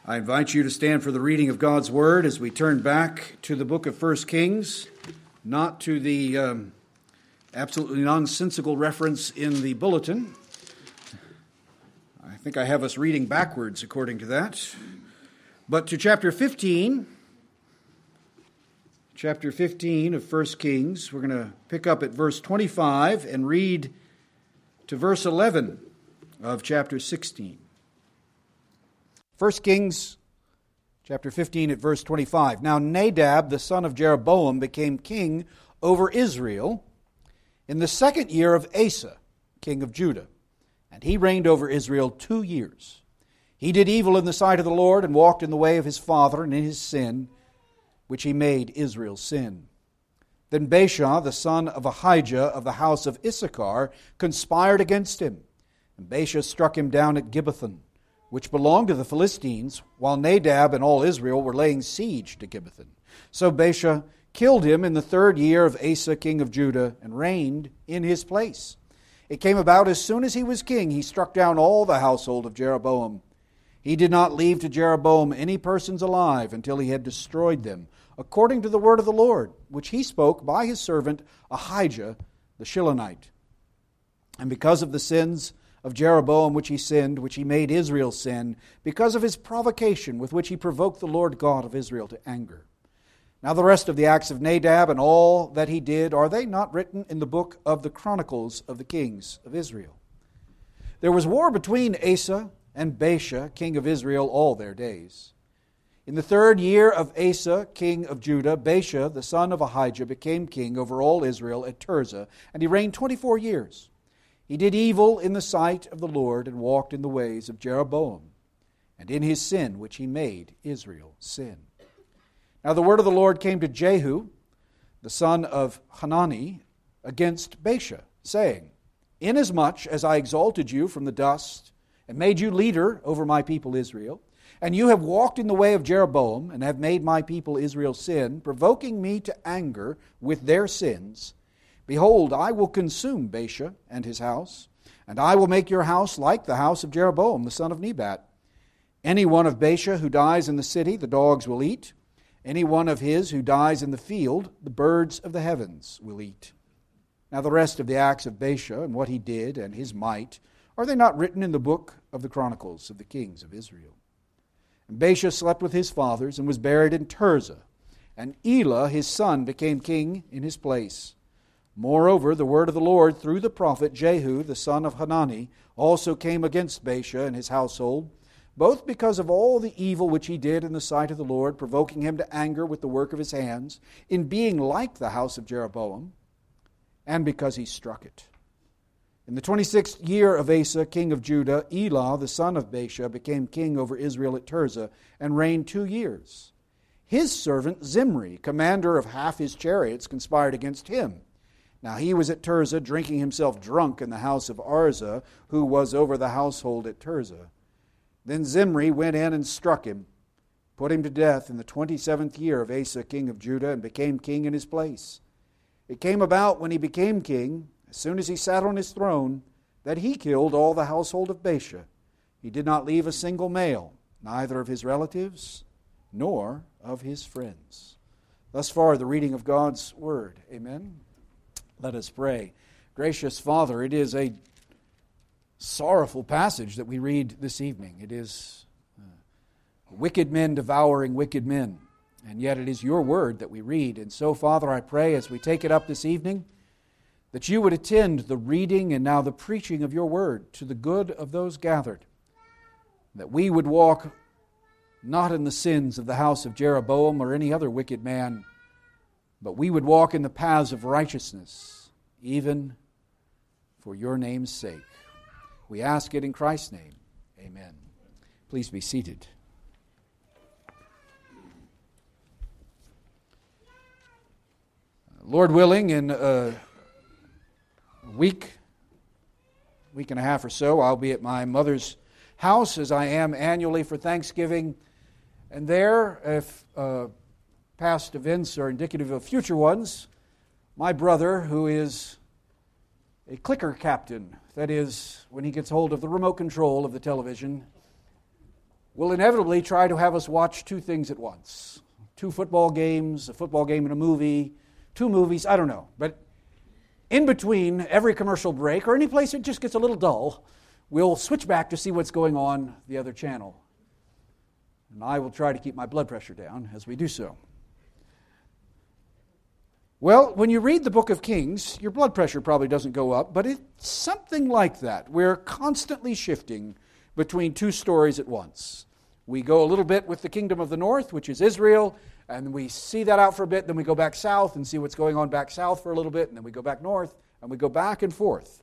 I invite you to stand for the reading of God's Word as we turn back to the book of 1 Kings, not to the absolutely nonsensical reference in the bulletin. I think I have us reading backwards according to that. But to chapter 15 of 1 Kings. We're going to pick up at verse 25 and read to verse 11 of chapter 16. 1 Kings chapter 15 at verse 25. Now Nadab, the son of Jeroboam, became king over Israel in the 2nd year of Asa, king of Judah. And he reigned over Israel 2 years. He did evil in the sight of the Lord and walked in the way of his father and in his sin, which he made Israel sin. Then Baasha, the son of Ahijah of the house of Issachar, conspired against him. And Baasha struck him down at Gibbethon, which belonged to the Philistines, while Nadab and all Israel were laying siege to Gibbethon. So Baasha killed him in the 3rd year of Asa, king of Judah, and reigned in his place. It came about as soon as he was king, he struck down all the household of Jeroboam. He did not leave to Jeroboam any persons alive until he had destroyed them, according to the word of the Lord, which he spoke by his servant Ahijah the Shilonite. And because of the sins of Jeroboam which he sinned, which he made Israel sin, because of his provocation with which he provoked the Lord God of Israel to anger. Now the rest of the acts of Nadab and all that he did, are they not written in the book of the Chronicles of the kings of Israel? There was war between Asa and Baasha, king of Israel, all their days. In the 3rd year of Asa, king of Judah, Baasha, the son of Ahijah, became king over all Israel at Tirzah, and he reigned 24 years. He did evil in the sight of the Lord and walked in the ways of Jeroboam, and in his sin which he made Israel sin. Now the word of the Lord came to Jehu, the son of Hanani, against Baasha, saying, Inasmuch as I exalted you from the dust, and made you leader over my people Israel, and you have walked in the way of Jeroboam, and have made my people Israel sin, provoking me to anger with their sins, behold, I will consume Baasha and his house, and I will make your house like the house of Jeroboam, the son of Nebat. Any one of Baasha who dies in the city, the dogs will eat. Any one of his who dies in the field, the birds of the heavens will eat. Now the rest of the acts of Baasha, and what he did, and his might, are they not written in the book of the Chronicles of the kings of Israel? And Baasha slept with his fathers, and was buried in Tirzah. And Elah his son became king in his place. Moreover, the word of the Lord through the prophet Jehu, the son of Hanani, also came against Baasha and his household, both because of all the evil which he did in the sight of the Lord, provoking him to anger with the work of his hands, in being like the house of Jeroboam, and because he struck it. In the 26th year of Asa, king of Judah, Elah, the son of Baasha, became king over Israel at Tirzah, and reigned 2 years. His servant Zimri, commander of half his chariots, conspired against him. Now he was at Tirzah, drinking himself drunk in the house of Arza, who was over the household at Tirzah. Then Zimri went in and struck him, put him to death in the 27th year of Asa, king of Judah, and became king in his place. It came about when he became king, as soon as he sat on his throne, that he killed all the household of Baasha. He did not leave a single male, neither of his relatives nor of his friends. Thus far, the reading of God's word. Amen. Let us pray. Gracious Father, it is a sorrowful passage that we read this evening. It is wicked men devouring wicked men, and yet it is your word that we read. And so, Father, I pray as we take it up this evening, that you would attend the reading and now the preaching of your word to the good of those gathered, that we would walk not in the sins of the house of Jeroboam or any other wicked man, but we would walk in the paths of righteousness, even for your name's sake. We ask it in Christ's name. Amen. Please be seated. Lord willing, in a week and a half or so, I'll be at my mother's house, as I am annually for Thanksgiving. And there, if past events are indicative of future ones, my brother, who is a clicker captain, that is, when he gets hold of the remote control of the television, will inevitably try to have us watch two things at once. 2 football games, a football game and a movie, 2 movies, I don't know. But in between every commercial break, or any place it just gets a little dull, we'll switch back to see what's going on the other channel. And I will try to keep my blood pressure down as we do so. Well, when you read the book of Kings, your blood pressure probably doesn't go up, but it's something like that. We're constantly shifting between 2 stories at once. We go a little bit with the kingdom of the north, which is Israel, and we see that out for a bit, then we go back south and see what's going on back south for a little bit, and then we go back north, and we go back and forth.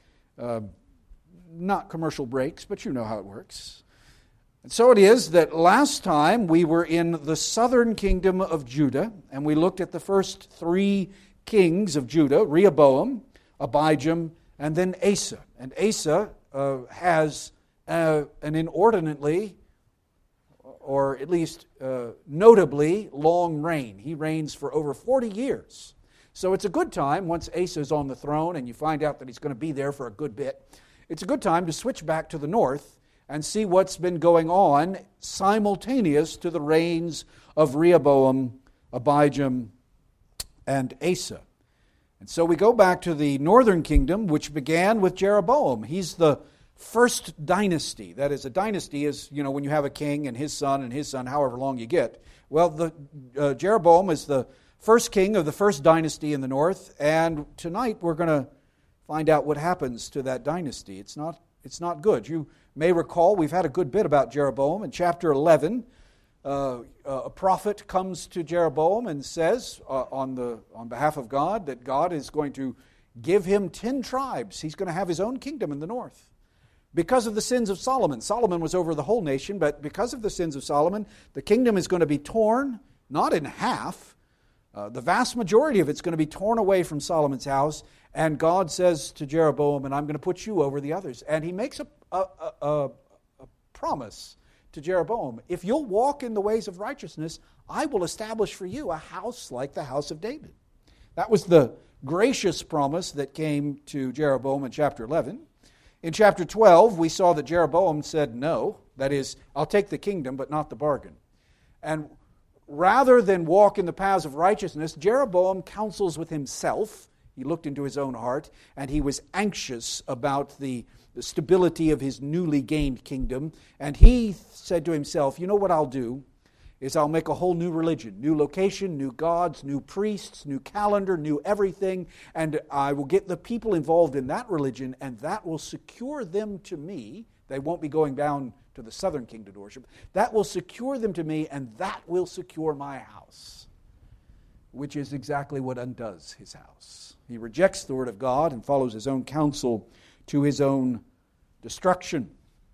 Not commercial breaks, but you know how it works. And so it is that last time we were in the southern kingdom of Judah, and we looked at the first 3 kings of Judah, Rehoboam, Abijam, and then Asa. And Asa has an inordinately, or at least notably, long reign. He reigns for over 40 years. So it's a good time, once Asa is on the throne and you find out that he's going to be there for a good bit, it's a good time to switch back to the north and see what's been going on simultaneous to the reigns of Rehoboam, Abijam, and Asa. And so we go back to the northern kingdom, which began with Jeroboam. He's the first dynasty. That is, a dynasty is, when you have a king and his son, however long you get. Well, Jeroboam is the first king of the first dynasty in the north, and tonight we're going to find out what happens to that dynasty. It's not good. You may recall we've had a good bit about Jeroboam. In chapter 11, a prophet comes to Jeroboam and says on behalf of God that God is going to give him 10 tribes. He's going to have his own kingdom in the north. Because of the sins of Solomon. Solomon was over the whole nation, but because of the sins of Solomon, the kingdom is going to be torn, not in half. The vast majority of it's going to be torn away from Solomon's house, and God says to Jeroboam, and I'm going to put you over the others. And he makes a promise to Jeroboam. If you'll walk in the ways of righteousness, I will establish for you a house like the house of David. That was the gracious promise that came to Jeroboam in chapter 11. In chapter 12, we saw that Jeroboam said no. That is, I'll take the kingdom, but not the bargain. And rather than walk in the paths of righteousness, Jeroboam counsels with himself. He looked into his own heart, and he was anxious about the stability of his newly gained kingdom. And he said to himself, you know what I'll do? Is I'll make a whole new religion, new location, new gods, new priests, new calendar, new everything, and I will get the people involved in that religion, and that will secure them to me. They won't be going down to the southern kingdom to worship. That will secure them to me, and that will secure my house, which is exactly what undoes his house. He rejects the word of God and follows his own counsel to his own destruction.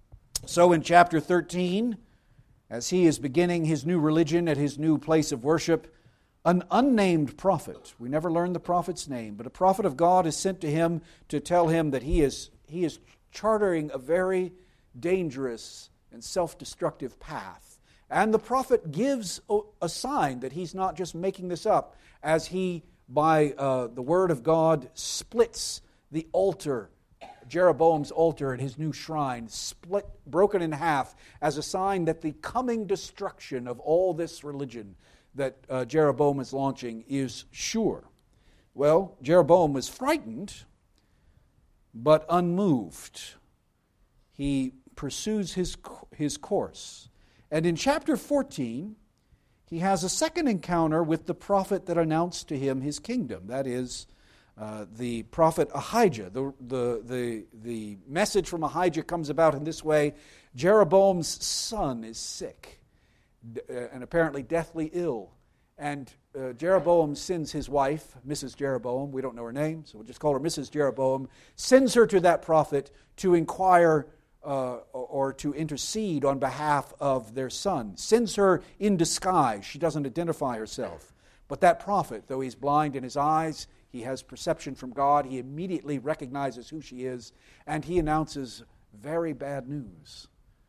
So in chapter 13, as he is beginning his new religion at his new place of worship, an unnamed prophet, we never learn the prophet's name, but a prophet of God is sent to him to tell him that he is chartering a very dangerous and self-destructive path. And the prophet gives a sign that he's not just making this up, as he, by the word of God, splits the altar, Jeroboam's altar at his new shrine, broken in half, as a sign that the coming destruction of all this religion that Jeroboam is launching is sure. Well, Jeroboam was frightened, but unmoved. He pursues his course. And in chapter 14, he has a second encounter with the prophet that announced to him his kingdom. That is, the prophet Ahijah. The message from Ahijah comes about in this way. Jeroboam's son is sick and apparently deathly ill. And Jeroboam sends his wife, Mrs. Jeroboam, we don't know her name, so we'll just call her Mrs. Jeroboam, sends her to that prophet to inquire or to intercede on behalf of their son. Sends her in disguise. She doesn't identify herself. But that prophet, though he's blind in his eyes, he has perception from God. He immediately recognizes who she is, and he announces very bad news.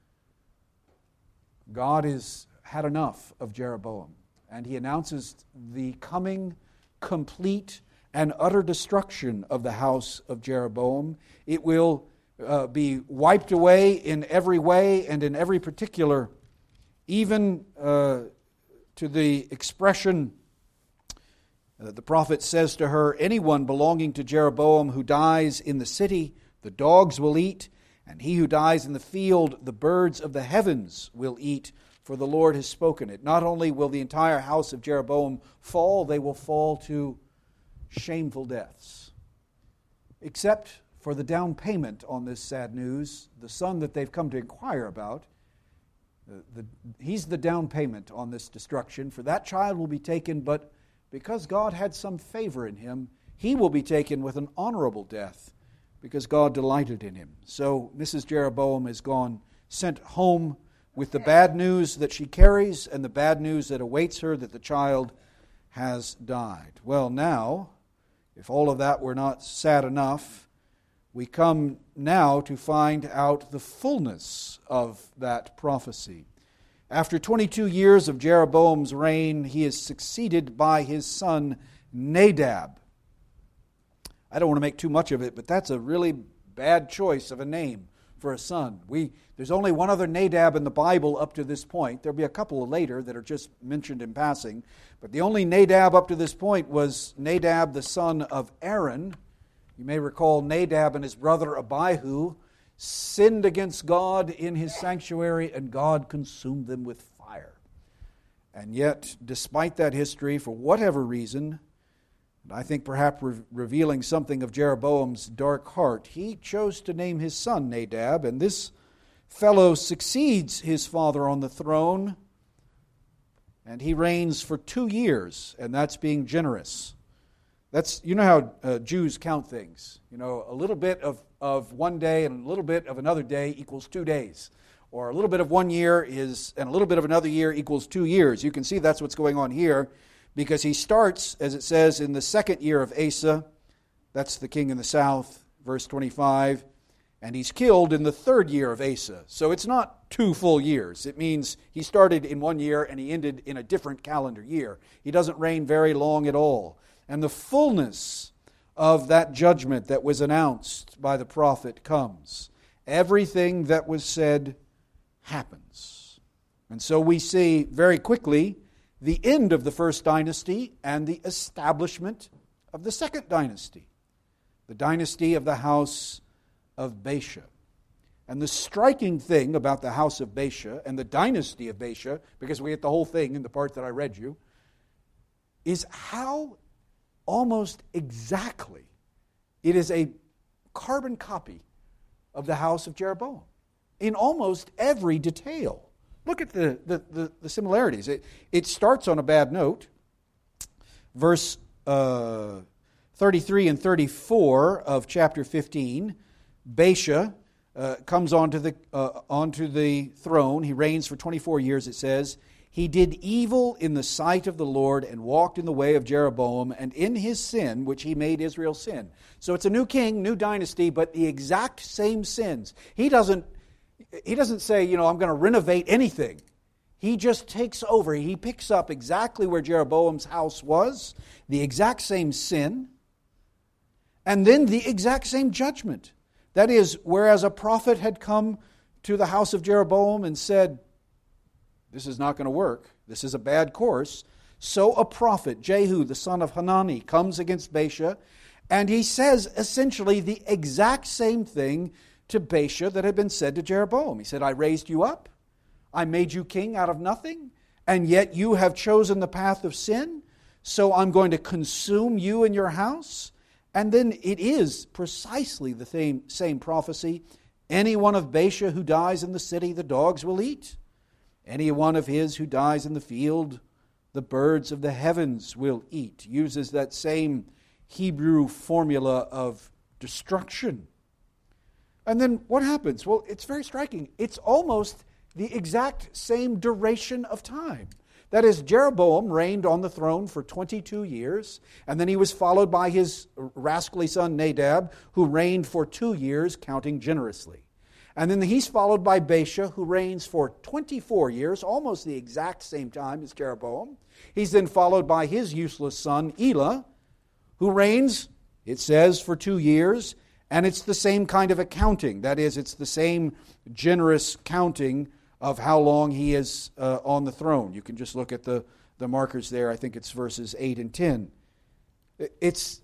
God has had enough of Jeroboam, and he announces the coming complete and utter destruction of the house of Jeroboam. It will be wiped away in every way and in every particular even to the expression, the prophet says to her, anyone belonging to Jeroboam who dies in the city, the dogs will eat, and he who dies in the field, the birds of the heavens will eat, for the Lord has spoken it. Not only will the entire house of Jeroboam fall, they will fall to shameful deaths. Except for the down payment on this sad news, the son that they've come to inquire about, he's the down payment on this destruction. For that child will be taken, but because God had some favor in him, he will be taken with an honorable death, because God delighted in him. So Mrs. Jeroboam is sent home with the bad news that she carries and the bad news that awaits her, that the child has died. Well, now, if all of that were not sad enough, we come now to find out the fullness of that prophecy. After 22 years of Jeroboam's reign, he is succeeded by his son Nadab. I don't want to make too much of it, but that's a really bad choice of a name for a son. There's only one other Nadab in the Bible up to this point. There'll be a couple later that are just mentioned in passing. But the only Nadab up to this point was Nadab, the son of Aaron. You may recall Nadab and his brother Abihu sinned against God in his sanctuary, and God consumed them with fire. And yet, despite that history, for whatever reason, and I think perhaps revealing something of Jeroboam's dark heart, he chose to name his son Nadab, and this fellow succeeds his father on the throne, and he reigns for 2 years, and that's being generous. You know how Jews count things. You know, a little bit of one day and a little bit of another day equals 2 days. Or a little bit of 1 year and a little bit of another year equals 2 years. You can see that's what's going on here, because he starts, as it says, in the 2nd year of Asa. That's the king in the south, verse 25. And he's killed in the 3rd year of Asa. So it's not 2 full years. It means he started in 1 year and he ended in a different calendar year. He doesn't reign very long at all. And the fullness of that judgment that was announced by the prophet comes. Everything that was said happens. And so we see very quickly the end of the first dynasty and the establishment of the second dynasty, the dynasty of the house of Baasha. And the striking thing about the house of Baasha and the dynasty of Baasha, because we get the whole thing in the part that I read you, is how almost exactly it is a carbon copy of the house of Jeroboam in almost every detail. Look at the similarities. It starts on a bad note. Verse 33 and 34 of chapter 15, Baasha comes onto the throne. He reigns for 24 years, it says. He did evil in the sight of the Lord and walked in the way of Jeroboam and in his sin, which he made Israel sin. So it's a new king, new dynasty, but the exact same sins. He doesn't say, I'm going to renovate anything. He just takes over. He picks up exactly where Jeroboam's house was, the exact same sin, and then the exact same judgment. That is, whereas a prophet had come to the house of Jeroboam and said, this is not going to work, this is a bad course, so a prophet, Jehu, the son of Hanani, comes against Baasha, and he says essentially the exact same thing to Baasha that had been said to Jeroboam. He said, I raised you up, I made you king out of nothing, and yet you have chosen the path of sin, so I'm going to consume you and your house. And then it is precisely the same prophecy. Any one of Baasha who dies in the city, the dogs will eat. Any one of his who dies in the field, the birds of the heavens will eat. Uses that same Hebrew formula of destruction. And then what happens? Well, it's very striking. It's almost the exact same duration of time. That is, Jeroboam reigned on the throne for 22 years, and then he was followed by his rascally son Nadab, who reigned for 2 years, counting generously. And then he's followed by Baasha, who reigns for 24 years, almost the exact same time as Jeroboam. He's then followed by his useless son Elah, who reigns, it says, for 2 years, and it's the same kind of accounting. That is, it's the same generous counting of how long he is on the throne. You can just look at the markers there. I think it's verses 8 and 10. It's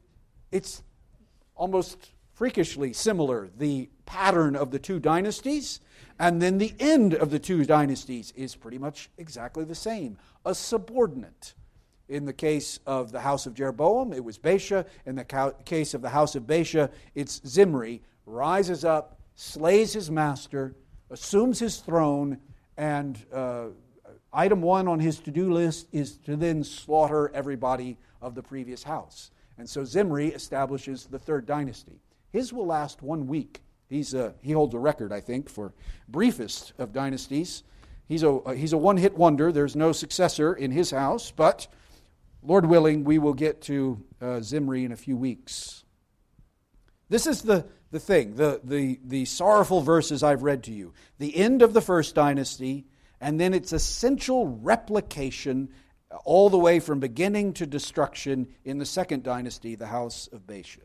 almost freakishly similar, the pattern of the two dynasties, and then the end of the two dynasties is pretty much exactly the same, a subordinate. In the case of the house of Jeroboam, it was Baasha. In the case of the house of Baasha, it's Zimri, rises up, slays his master, assumes his throne, and item one on his to-do list is to then slaughter everybody of the previous house. And so Zimri establishes the third dynasty. His will last 1 week. He holds a record, I think, for briefest of dynasties. He's a one-hit wonder. There's no successor in his house, but Lord willing, we will get to Zimri in a few weeks. This is the thing, the sorrowful verses I've read to you. The end of the first dynasty, and then its essential replication all the way from beginning to destruction in the second dynasty, the house of Baasha.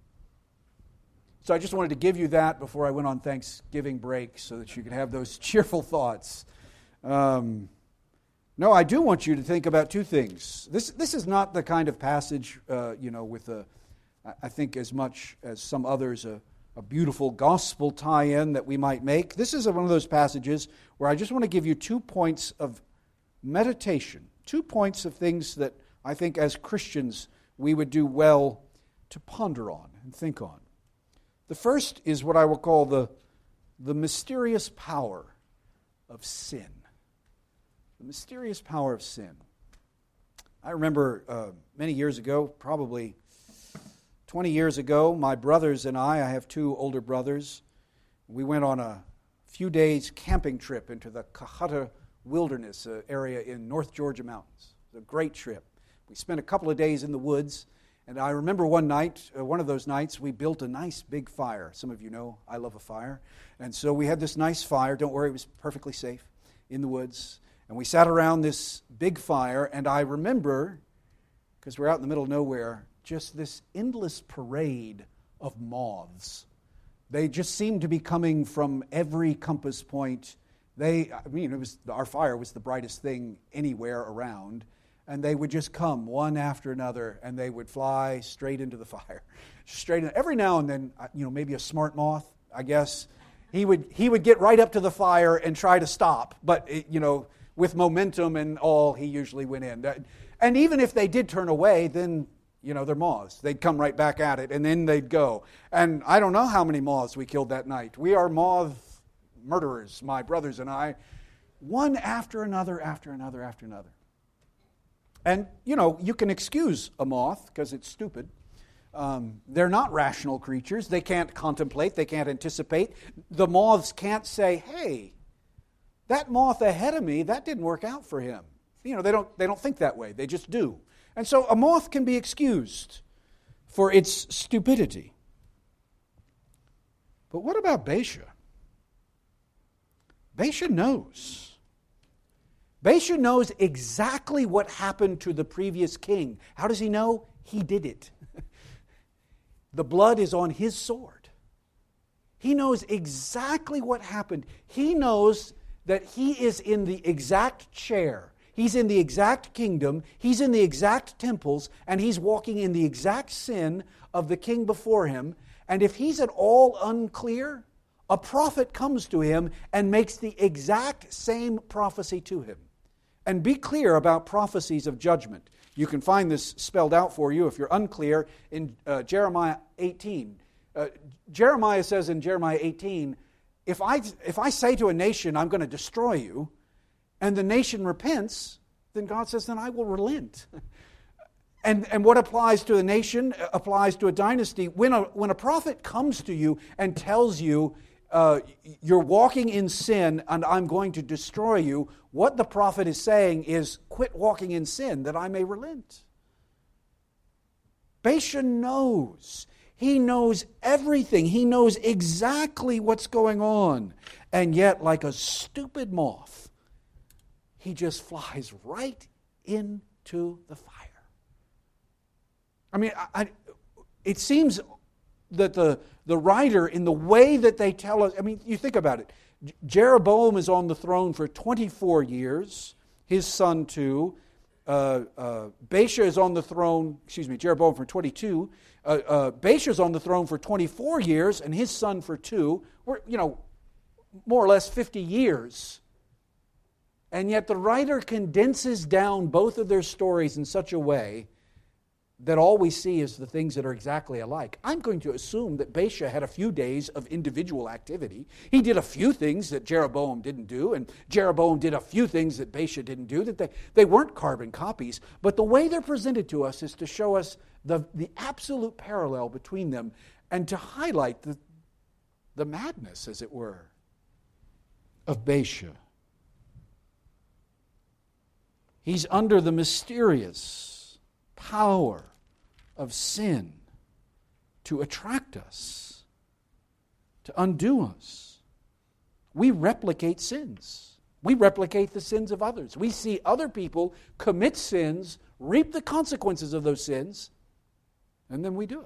So I just wanted to give you that before I went on Thanksgiving break so that you could have those cheerful thoughts. No, I do want you to think about two things. This is not the kind of passage, with I think as much as some others, a beautiful gospel tie-in that we might make. This is one of those passages where I just want to give you 2 points of meditation, 2 points of things that I think as Christians we would do well to ponder on and think on. The first is what I will call the mysterious power of sin. The mysterious power of sin. I remember many years ago, probably 20 years ago, my brothers and I have 2 older brothers, we went on a few days camping trip into the Cahutta Wilderness area in North Georgia mountains. It was a great trip. We spent a couple of days in the woods, and I remember one of those nights, we built a nice big fire. Some of you know I love a fire. And so we had this nice fire. Don't worry, it was perfectly safe in the woods. And we sat around this big fire, and I remember, because we're out in the middle of nowhere, just this endless parade of moths. They just seemed to be coming from every compass point. Our fire was the brightest thing anywhere around, and they would just come one after another, and they would fly straight into the fire. Every now and then, maybe a smart moth, I guess, he would get right up to the fire and try to stop, but with momentum and all, he usually went in. And even if they did turn away, then they're moths. They'd come right back at it, and then they'd go. And I don't know how many moths we killed that night. We are moth murderers, my brothers and I, one after another, after another, after another. And, you can excuse a moth because it's stupid. They're not rational creatures. They can't contemplate. They can't anticipate. The moths can't say, hey, that moth ahead of me, that didn't work out for him. They don't think that way. They just do. And so a moth can be excused for its stupidity. But what about Baasha? Baasha knows. Baasha knows exactly what happened to the previous king. How does he know? He did it. The blood is on his sword. He knows exactly what happened. He knows that he is in the exact chair. He's in the exact kingdom, he's in the exact temples, and he's walking in the exact sin of the king before him. And if he's at all unclear, a prophet comes to him and makes the exact same prophecy to him. And be clear about prophecies of judgment. You can find this spelled out for you if you're unclear in Jeremiah 18. Jeremiah says in Jeremiah 18, if I say to a nation, I'm going to destroy you, and the nation repents, then God says, then I will relent. And what applies to a nation applies to a dynasty. When a prophet comes to you and tells you, you're walking in sin and I'm going to destroy you, what the prophet is saying is, quit walking in sin that I may relent. Baasha knows. He knows everything. He knows exactly what's going on. And yet, like a stupid moth, he just flies right into the fire. I mean, it seems that the writer, in the way that they tell us, I mean, you think about it. Jeroboam is on the throne for 24 years, his son too. Baasha is on the throne, Jeroboam for 22. Baasha is on the throne for 24 years, and his son for 2. We're, more or less 50 years. And yet the writer condenses down both of their stories in such a way that all we see is the things that are exactly alike. I'm going to assume that Baasha had a few days of individual activity. He did a few things that Jeroboam didn't do, and Jeroboam did a few things that Baasha didn't do, that they weren't carbon copies. But the way they're presented to us is to show us the absolute parallel between them and to highlight the madness, as it were, of Baasha. He's under the mysterious power of sin to attract us, to undo us. We replicate sins. We replicate the sins of others. We see other people commit sins, reap the consequences of those sins, and then we do it.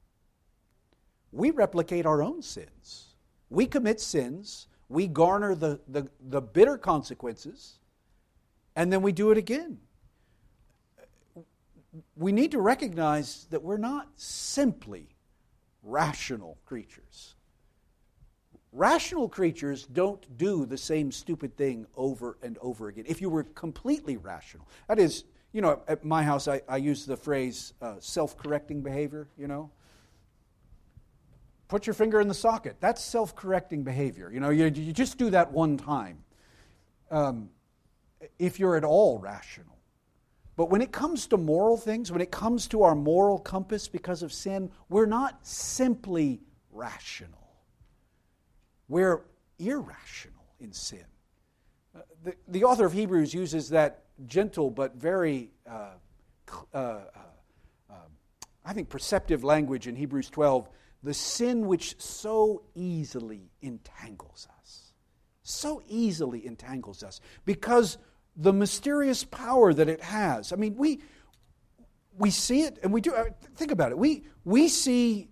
We replicate our own sins. We commit sins, we garner the bitter consequences, and then we do it again. We need to recognize that we're not simply rational creatures. Rational creatures don't do the same stupid thing over and over again. If you were completely rational, that is, at my house I use the phrase self-correcting behavior, Put your finger in the socket. That's self-correcting behavior. You just do that one time. If you're at all rational. But when it comes to moral things, when it comes to our moral compass because of sin, we're not simply rational. We're irrational in sin. The author of Hebrews uses that gentle but very, I think, perceptive language in Hebrews 12, the sin which so easily entangles us. So easily entangles us. Because the mysterious power that it has. I mean, we see it, and we do. Think about it. We see,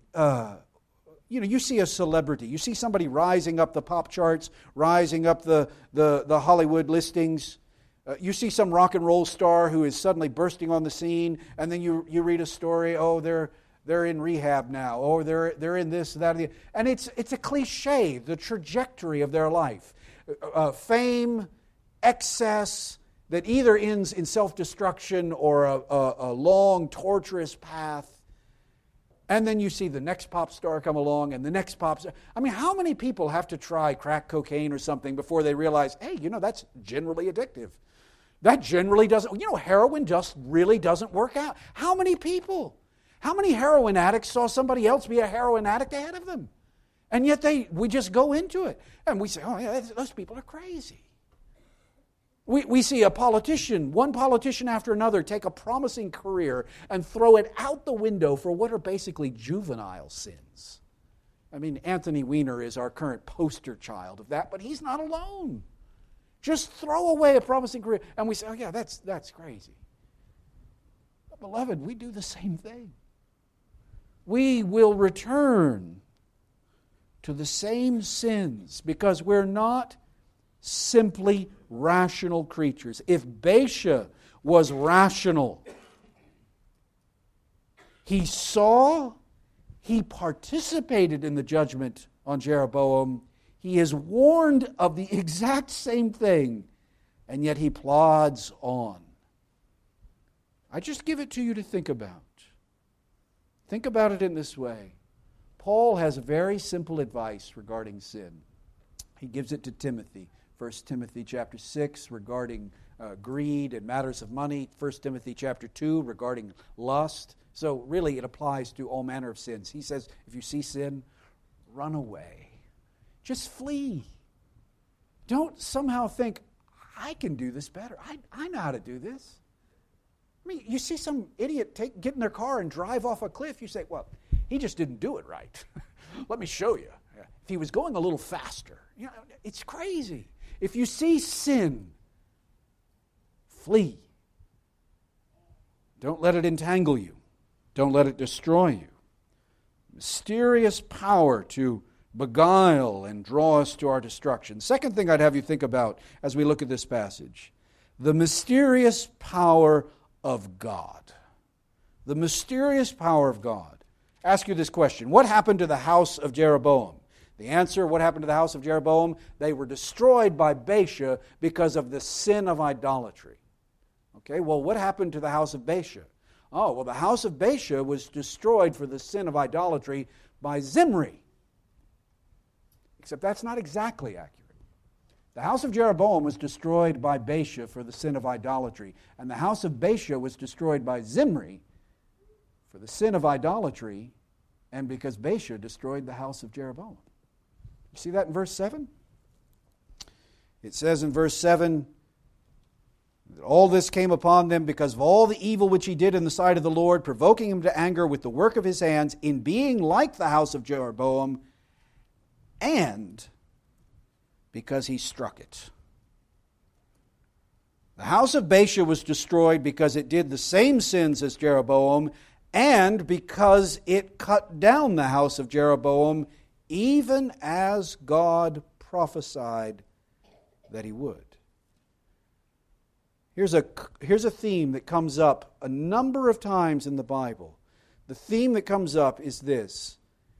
you see a celebrity. You see somebody rising up the pop charts, rising up the Hollywood listings. You see some rock and roll star who is suddenly bursting on the scene, and then you read a story. Oh, they're in rehab now. Oh, they're in this, that, and it's a cliche. The trajectory of their life, fame, excess, that either ends in self-destruction or a long, torturous path. And then you see the next pop star come along and the next pop star. I mean, how many people have to try crack cocaine or something before they realize, hey, that's generally addictive. That generally doesn't, heroin just really doesn't work out. How many people? How many heroin addicts saw somebody else be a heroin addict ahead of them? And yet we just go into it. And we say, oh, yeah, those people are crazy. We see one politician after another, take a promising career and throw it out the window for what are basically juvenile sins. I mean, Anthony Weiner is our current poster child of that, but he's not alone. Just throw away a promising career, and we say, oh yeah, that's crazy. But beloved, we do the same thing. We will return to the same sins because we're not simply rational creatures. If Baasha was rational, he saw, he participated in the judgment on Jeroboam, he is warned of the exact same thing, and yet he plods on. I just give it to you to think about. Think about it in this way. Paul has very simple advice regarding sin. He gives it to Timothy. 1 Timothy chapter 6 regarding greed and matters of money. 1 Timothy chapter 2 regarding lust. So really it applies to all manner of sins. He says, if you see sin, run away. Just flee. Don't somehow think, I can do this better. I know how to do this. I mean, you see some idiot get in their car and drive off a cliff. You say, well, he just didn't do it right. Let me show you. If he was going a little faster. It's crazy. If you see sin, flee. Don't let it entangle you. Don't let it destroy you. Mysterious power to beguile and draw us to our destruction. Second thing I'd have you think about as we look at this passage, the mysterious power of God. The mysterious power of God. Ask you this question: what happened to the house of Jeroboam? The answer: what happened to the house of Jeroboam? They were destroyed by Baasha because of the sin of idolatry. Okay, well, what happened to the house of Baasha? Oh, well, the house of Baasha was destroyed for the sin of idolatry by Zimri. Except that's not exactly accurate. The house of Jeroboam was destroyed by Baasha for the sin of idolatry, and the house of Baasha was destroyed by Zimri for the sin of idolatry, and because Baasha destroyed the house of Jeroboam. You see that in verse 7? It says in verse 7, that all this came upon them because of all the evil which he did in the sight of the Lord, provoking him to anger with the work of his hands, in being like the house of Jeroboam, and because he struck it. The house of Baasha was destroyed because it did the same sins as Jeroboam, and because it cut down the house of Jeroboam, even as God prophesied that he would. Here's a theme that comes up a number of times in the Bible. The theme that comes up is this.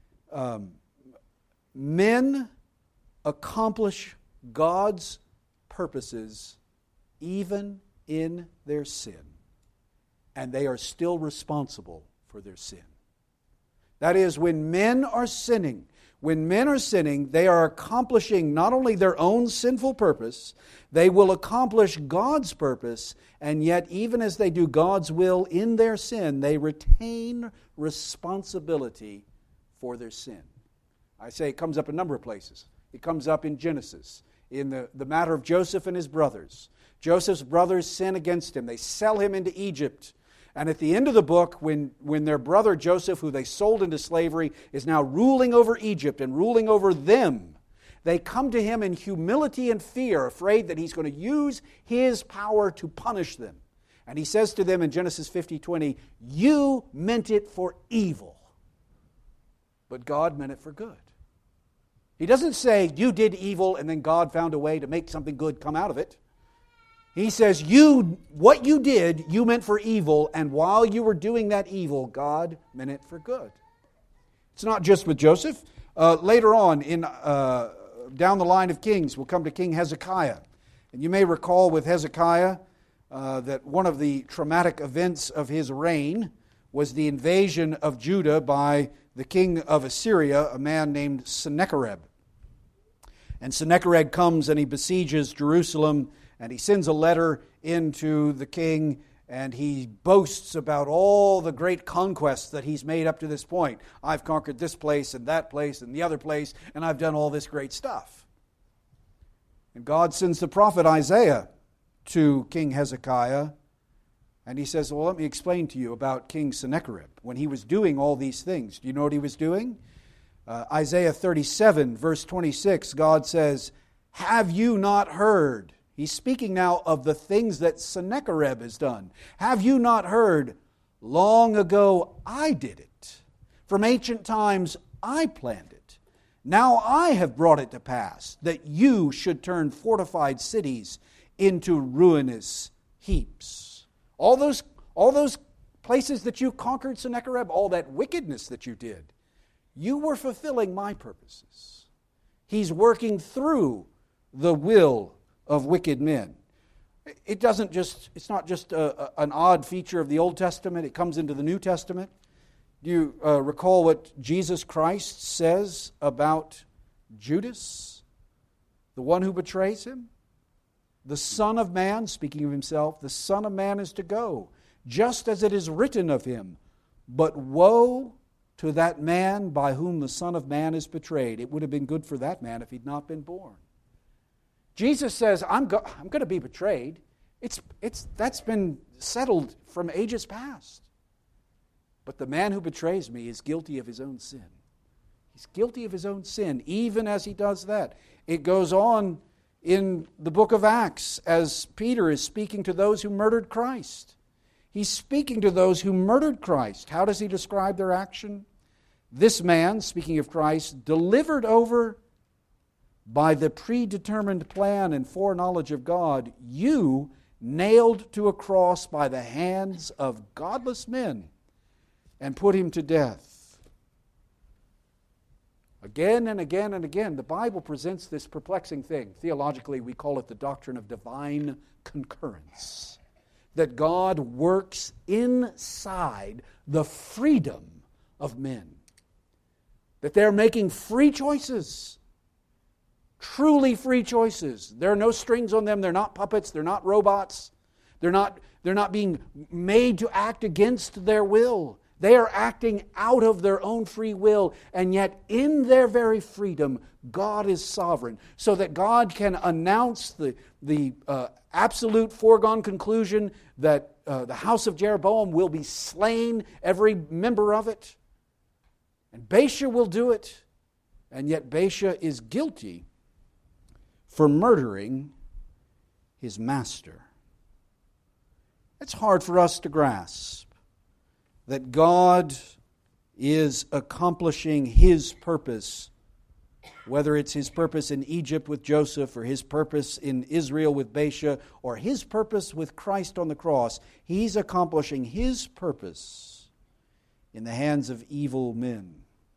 Men accomplish God's purposes even in their sin, and they are still responsible for their sin. That is, when men are sinning, they are accomplishing not only their own sinful purpose, they will accomplish God's purpose, and yet even as they do God's will in their sin, they retain responsibility for their sin. I say it comes up a number of places. It comes up in Genesis, in the matter of Joseph and his brothers. Joseph's brothers sin against him. They sell him into Egypt. And at the end of the book, when their brother Joseph, who they sold into slavery, is now ruling over Egypt and ruling over them, they come to him in humility and fear, afraid that he's going to use his power to punish them. And he says to them in Genesis 50:20, "You meant it for evil, but God meant it for good." He doesn't say, "You did evil and then God found a way to make something good come out of it." He says, what you did, you meant for evil, and while you were doing that evil, God meant it for good. It's not just with Joseph. Later on, down the line of kings, we'll come to King Hezekiah. And you may recall with Hezekiah that one of the traumatic events of his reign was the invasion of Judah by the king of Assyria, a man named Sennacherib. And Sennacherib comes and he besieges Jerusalem, and he sends a letter into the king, and he boasts about all the great conquests that he's made up to this point. I've conquered this place and that place and the other place, and I've done all this great stuff. And God sends the prophet Isaiah to King Hezekiah, and he says, well, let me explain to you about King Sennacherib. When he was doing all these things, do you know what he was doing? Isaiah 37, verse 26, God says, "Have you not heard?" He's speaking now of the things that Sennacherib has done. "Have you not heard? Long ago I did it. From ancient times I planned it. Now I have brought it to pass that you should turn fortified cities into ruinous heaps." All those places that you conquered, Sennacherib, all that wickedness that you did, you were fulfilling my purposes. He's working through the will of wicked men. It's not just an odd feature of the Old Testament. It comes into the New Testament. Do you recall what Jesus Christ says about Judas, the one who betrays him? The Son of Man, speaking of himself, the Son of Man is to go, just as it is written of him. But woe to that man by whom the Son of Man is betrayed. It would have been good for that man if he'd not been born. Jesus says, I'm going to be betrayed. That's been settled from ages past. But the man who betrays me is guilty of his own sin. He's guilty of his own sin, even as he does that. It goes on in the book of Acts as Peter is speaking to those who murdered Christ. He's speaking to those who murdered Christ. How does he describe their action? This man, speaking of Christ, delivered over by the predetermined plan and foreknowledge of God, you nailed to a cross by the hands of godless men and put him to death. Again and again and again, the Bible presents this perplexing thing. Theologically, we call it the doctrine of divine concurrence. That God works inside the freedom of men. That they're making free choices. Truly free choices. There are no strings on them. They're not puppets. They're not robots. They're not being made to act against their will. They are acting out of their own free will, and yet in their very freedom, God is sovereign, so that God can announce the absolute foregone conclusion that the house of Jeroboam will be slain, every member of it, and Baasha will do it, and yet Baasha is guilty for murdering his master. It's hard for us to grasp that God is accomplishing His purpose, whether it's His purpose in Egypt with Joseph, or His purpose in Israel with Baasha, or His purpose with Christ on the cross. He's accomplishing His purpose in the hands of evil men.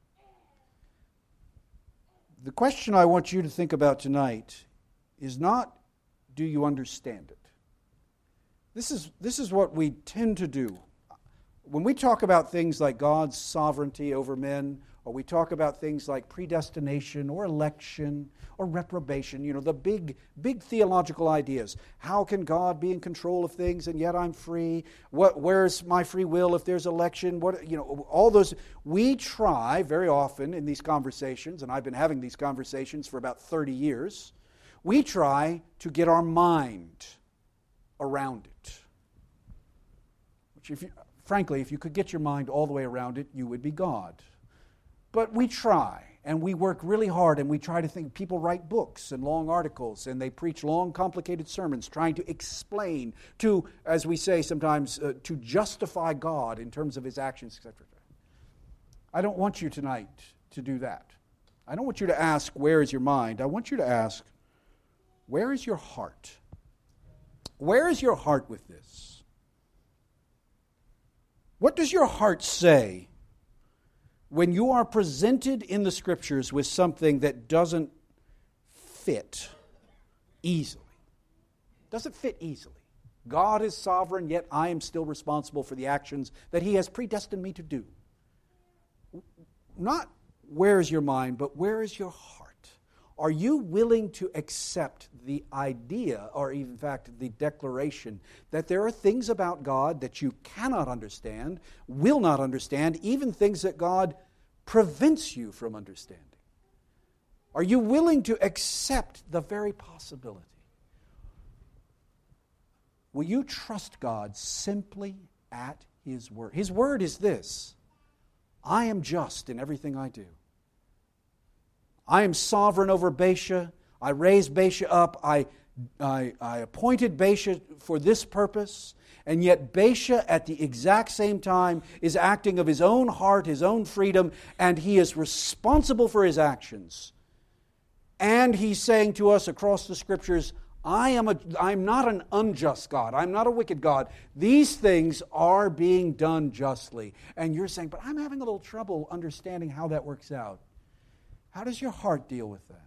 The question I want you to think about tonight is not, do you understand it? This is what we tend to do. When we talk about things like God's sovereignty over men, or we talk about things like predestination or election or reprobation, the big theological ideas. How can God be in control of things and yet I'm free? Where's my free will if there's election? All those. We try very often in these conversations, and I've been having these conversations for about 30 years, we try to get our mind around it. Which, frankly, if you could get your mind all the way around it, you would be God. But we try, and we work really hard, and we try to think. People write books and long articles, and they preach long, complicated sermons trying to explain, to, as we say sometimes, to justify God in terms of His actions, etc. I don't want you tonight to do that. I don't want you to ask, where is your mind? I want you to ask, where is your heart? Where is your heart with this? What does your heart say when you are presented in the Scriptures with something that doesn't fit easily? Doesn't fit easily. God is sovereign, yet I am still responsible for the actions that He has predestined me to do. Not where is your mind, but where is your heart? Are you willing to accept the idea, or in fact the declaration, that there are things about God that you cannot understand, will not understand, even things that God prevents you from understanding? Are you willing to accept the very possibility? Will you trust God simply at His word? His word is this: I am just in everything I do. I am sovereign over Baasha. I raised Baasha up. I appointed Baasha for this purpose. And yet Baasha at the exact same time is acting of his own heart, his own freedom, and he is responsible for his actions. And he's saying to us across the Scriptures, I'm not an unjust God. I'm not a wicked God. These things are being done justly. And you're saying, but I'm having a little trouble understanding how that works out. How does your heart deal with that?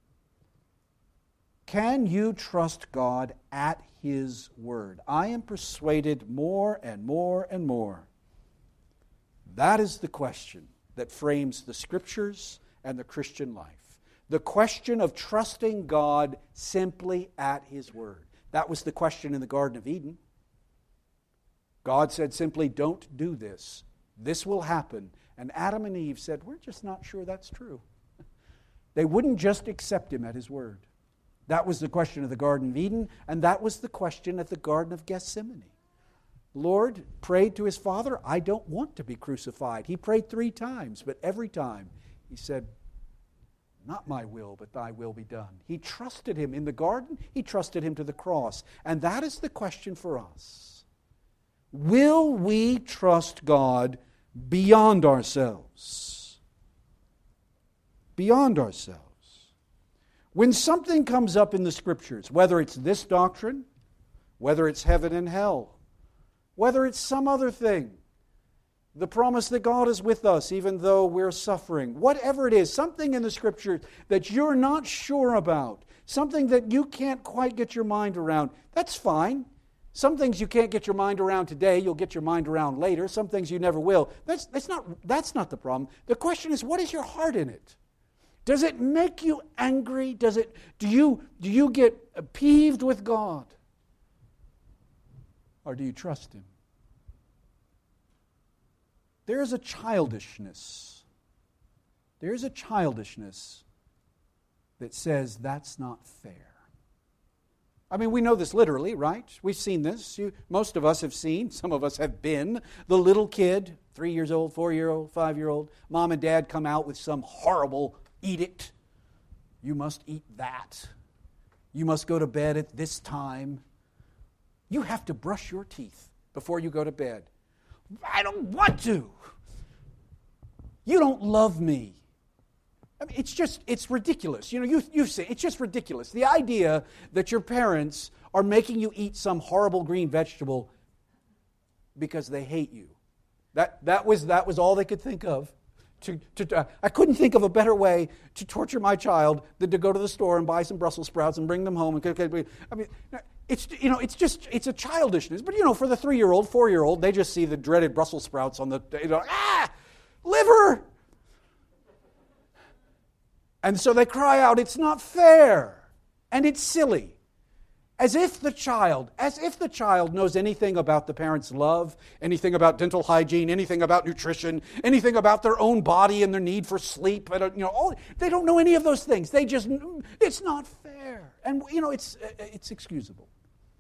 Can you trust God at His word? I am persuaded more and more and more. That is the question that frames the Scriptures and the Christian life. The question of trusting God simply at His word. That was the question in the Garden of Eden. God said simply, don't do this. This will happen. And Adam and Eve said, we're just not sure that's true. They wouldn't just accept Him at His word. That was the question of the Garden of Eden, and that was the question at the Garden of Gethsemane. Lord prayed to His Father, I don't want to be crucified. He prayed 3 times, but every time He said, not my will, but Thy will be done. He trusted Him in the garden. He trusted Him to the cross. And that is the question for us. Will we trust God beyond ourselves? beyond ourselves. When something comes up in the Scriptures, whether it's this doctrine, whether it's heaven and hell, whether it's some other thing, the promise that God is with us even though we're suffering, whatever it is, something in the Scripture that you're not sure about, something that you can't quite get your mind around, that's fine. Some things you can't get your mind around today, you'll get your mind around later. Some things you never will. That's not the problem. The question is, what is your heart in it? Does it make you angry? Do you get peeved with God? Or do you trust Him? There is a childishness. There is a childishness that says that's not fair. I mean, we know this literally, right? We've seen this. Most of us have seen, some of us have been, the little kid, 3 years old, 4-year-old, 5-year-old, mom and dad come out with some horrible edict. You must eat that. You must go to bed at this time. You have to brush your teeth before you go to bed. I don't want to. You don't love me. I mean, it's ridiculous. You know, you've seen, it's just ridiculous. The idea that your parents are making you eat some horrible green vegetable because they hate you. That was all they could think of. I couldn't think of a better way to torture my child than to go to the store and buy some Brussels sprouts and bring them home. I mean, it's a childishness. But for the 3-year-old, 4-year-old, they just see the dreaded Brussels sprouts on the liver. And so they cry out, it's not fair, and it's silly. As if the child knows anything about the parent's love, anything about dental hygiene, anything about nutrition, anything about their own body and their need for sleep. They don't know any of those things. It's not fair. And, it's excusable.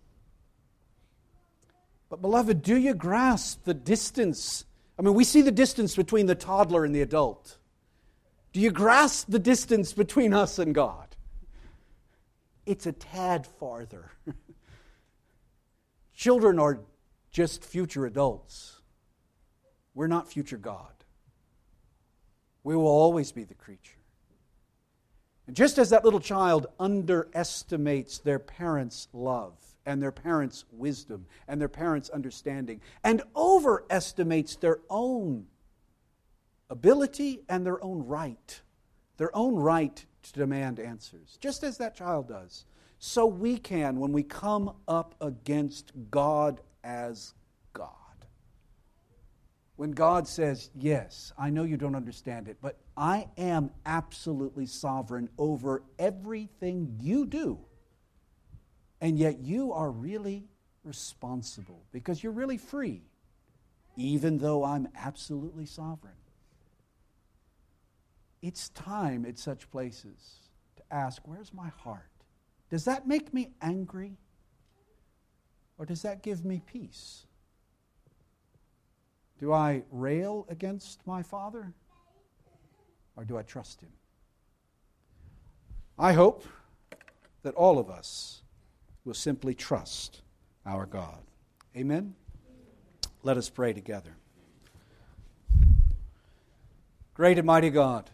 But, beloved, do you grasp the distance? I mean, we see the distance between the toddler and the adult. Do you grasp the distance between us and God? It's a tad farther. Children are just future adults. We're not future God. We will always be the creature. And just as that little child underestimates their parents' love and their parents' wisdom and their parents' understanding and overestimates their own ability and their own right to demand answers, just as that child does, so we can when we come up against God as God. When God says, yes, I know you don't understand it, but I am absolutely sovereign over everything you do, and yet you are really responsible because you're really free, even though I'm absolutely sovereign. It's time at such places to ask, where's my heart? Does that make me angry? Or does that give me peace? Do I rail against my Father? Or do I trust Him? I hope that all of us will simply trust our God. Amen? Let us pray together. Great and mighty God,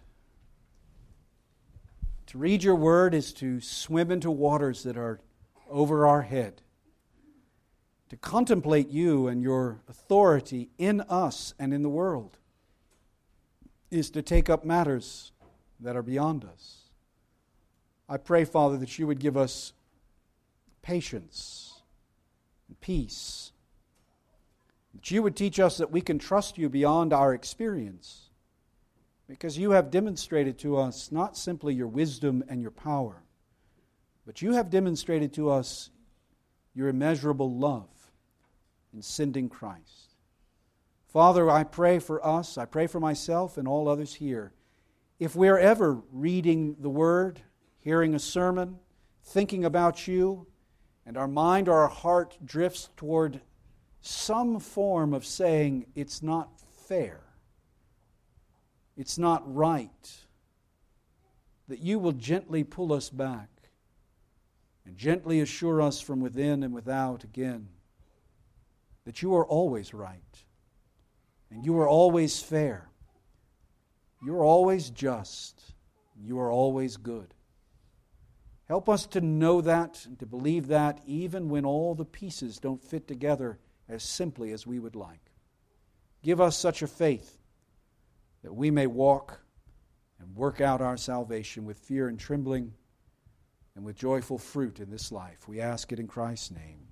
to read your word is to swim into waters that are over our head. To contemplate you and your authority in us and in the world is to take up matters that are beyond us. I pray, Father, that you would give us patience and peace. That you would teach us that we can trust you beyond our experience. Because you have demonstrated to us not simply your wisdom and your power, but you have demonstrated to us your immeasurable love in sending Christ. Father, I pray for us, I pray for myself and all others here. If we're ever reading the Word, hearing a sermon, thinking about you, and our mind or our heart drifts toward some form of saying it's not fair, it's not right, that you will gently pull us back and gently assure us from within and without again that you are always right and you are always fair. You're always just You are always good. Help us to know that and to believe that even when all the pieces don't fit together as simply as we would like. Give us such a faith that we may walk and work out our salvation with fear and trembling and with joyful fruit in this life. We ask it in Christ's name.